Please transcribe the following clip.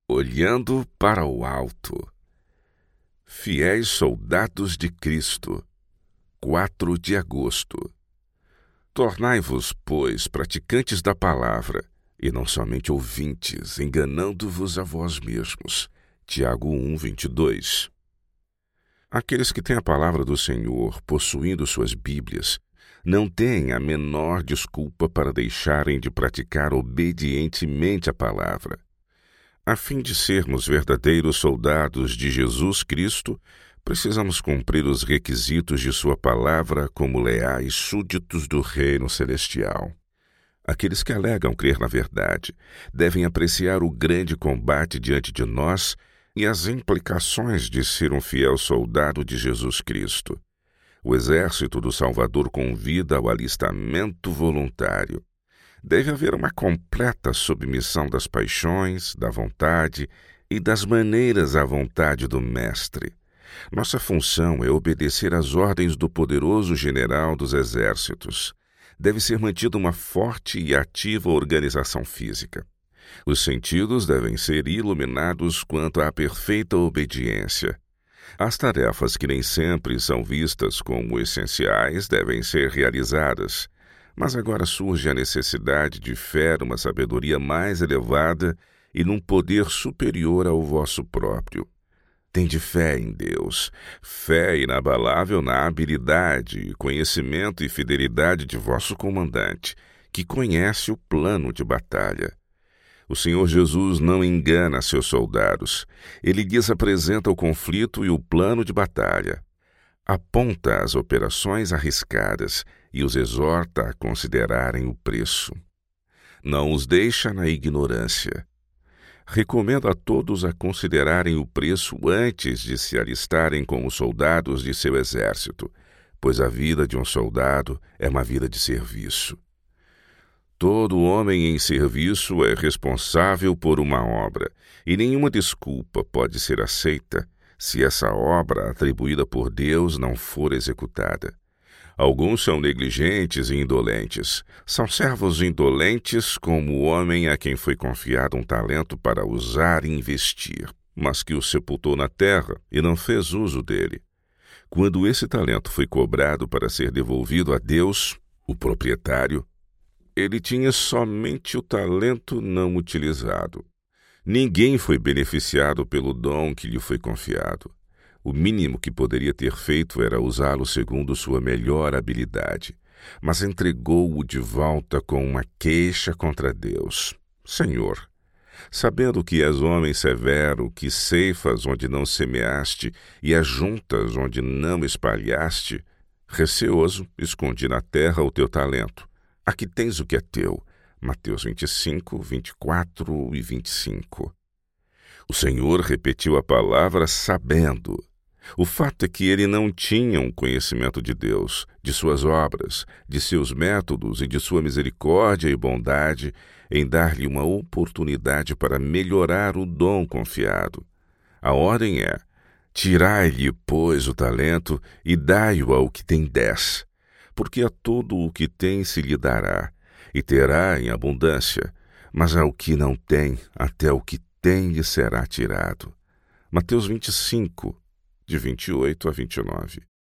Olhando para o alto. Fiéis soldados de Cristo. 4 de agosto. Tornai-vos, pois, praticantes da palavra, e não somente ouvintes, enganando-vos a vós mesmos. Tiago 1:22. Aqueles que têm a palavra do Senhor, possuindo suas Bíblias, não têm a menor desculpa para deixarem de praticar obedientemente a palavra. A fim de sermos verdadeiros soldados de Jesus Cristo, precisamos cumprir os requisitos de sua palavra como leais súditos do reino celestial. Aqueles que alegam crer na verdade devem apreciar o grande combate diante de nós e as implicações de ser um fiel soldado de Jesus Cristo. O exército do Salvador convida ao alistamento voluntário. Deve haver uma completa submissão das paixões, da vontade e das maneiras à vontade do Mestre. Nossa função é obedecer às ordens do poderoso general dos exércitos. Deve ser mantida uma forte e ativa organização física. Os sentidos devem ser iluminados quanto à perfeita obediência. As tarefas que nem sempre são vistas como essenciais devem ser realizadas. Mas agora surge a necessidade de fé numa sabedoria mais elevada e num poder superior ao vosso próprio. Tende fé em Deus, fé inabalável na habilidade, conhecimento e fidelidade de vosso comandante, que conhece o plano de batalha. O Senhor Jesus não engana seus soldados. Ele lhes apresenta o conflito e o plano de batalha. Aponta as operações arriscadas e os exorta a considerarem o preço. Não os deixa na ignorância. Recomenda a todos a considerarem o preço antes de se alistarem como soldados de seu exército, pois a vida de um soldado é uma vida de serviço. Todo homem em serviço é responsável por uma obra, e nenhuma desculpa pode ser aceita se essa obra atribuída por Deus não for executada. Alguns são negligentes e indolentes. São servos indolentes como o homem a quem foi confiado um talento para usar e investir, mas que o sepultou na terra e não fez uso dele. Quando esse talento foi cobrado para ser devolvido a Deus, o proprietário, ele tinha somente o talento não utilizado. Ninguém foi beneficiado pelo dom que lhe foi confiado. O mínimo que poderia ter feito era usá-lo segundo sua melhor habilidade, mas entregou-o de volta com uma queixa contra Deus. Senhor, sabendo que és homem severo, que ceifas onde não semeaste e ajuntas onde não espalhaste, receoso, escondi na terra o teu talento. Aqui tens o que é teu. Mateus 25, 24 e 25. O Senhor repetiu a palavra sabendo. O fato é que ele não tinha um conhecimento de Deus, de suas obras, de seus métodos e de sua misericórdia e bondade em dar-lhe uma oportunidade para melhorar o dom confiado. A ordem é: tirai-lhe, pois, o talento e dai-o ao que tem 10, porque a todo o que tem se lhe dará, e terá em abundância, mas ao que não tem, até o que tem lhe será tirado. Mateus 25, de 28 a 29.